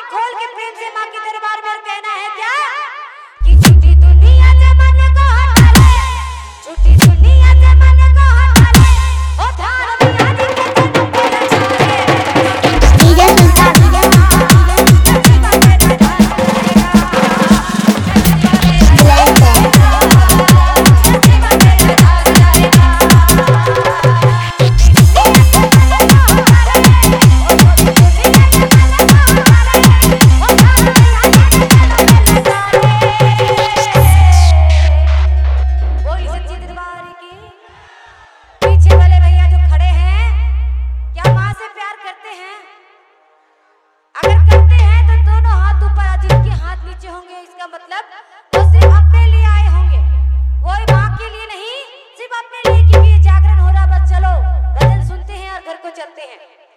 खोल के प्रेम से माँ के दरबार में कहना है क्या कि झूठी दुनिया से मन को हटा ले, झूठी दुनिया से मन को हटा ले, ओ ध्यान मिया जी के जन्म पे होंगे, इसका मतलब वो सिर्फ अपने लिए आए होंगे, वो माँ के लिए नहीं, सिर्फ अपने लिए, क्योंकि ये जागरण हो रहा। बस चलो गजल सुनते हैं और घर को चलते हैं।